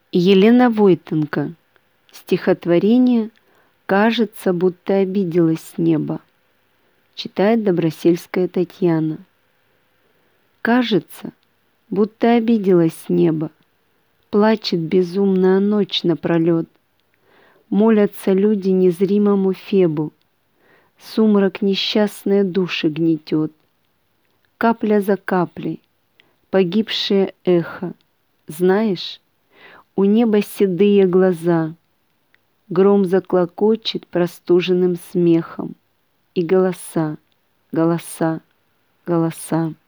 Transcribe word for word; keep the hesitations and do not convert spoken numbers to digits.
Елена Войтенко. Стихотворение «Кажется, будто обиделось небо». Читает Добросельская Татьяна. Кажется, будто обиделось небо, плачет безумная ночь напролет. Молятся люди незримому Фебу, сумрак несчастные души гнетет. Капля за каплей, погибшее эхо, знаешь, у неба седые глаза, гром заклокочет простуженным смехом, и голоса, голоса, голоса.